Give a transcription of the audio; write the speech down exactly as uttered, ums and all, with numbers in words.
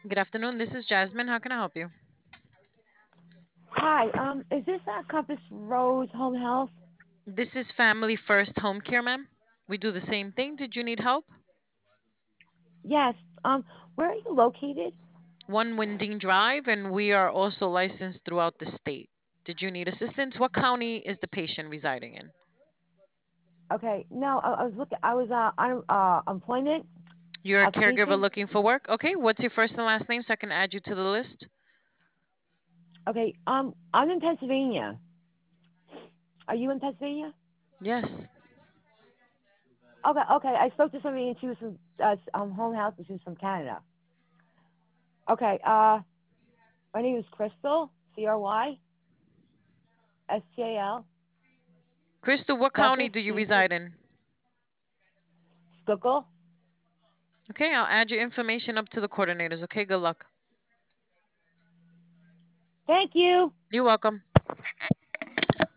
Good afternoon. This is Jasmine. How can I help you? Hi, um, is this uh, Compass Rose Home Health? This is Family First Home Care, ma'am. We do the same thing. Did you need help? Yes. Um, where are you located? One Winding Drive, and we are also licensed throughout the state. Did you need assistance? What county is the patient residing in? Okay. No, I, I was looking. I was uh on uh employment You're a caregiver application. looking for work? Okay, what's your first and last name so I can add you to the list? Okay. Um, I'm in Pennsylvania. Are you in Pennsylvania? Yes. Okay. Okay. I spoke to somebody and she was from uh, um Home Health, and she was from Canada. Okay. Uh, my name is Crystal. C R Y S T A L. Crystal, what county Second do you C for reside in? Schuylkill. Okay, I'll add your information up to the coordinators. Okay, good luck. Thank you. You're welcome.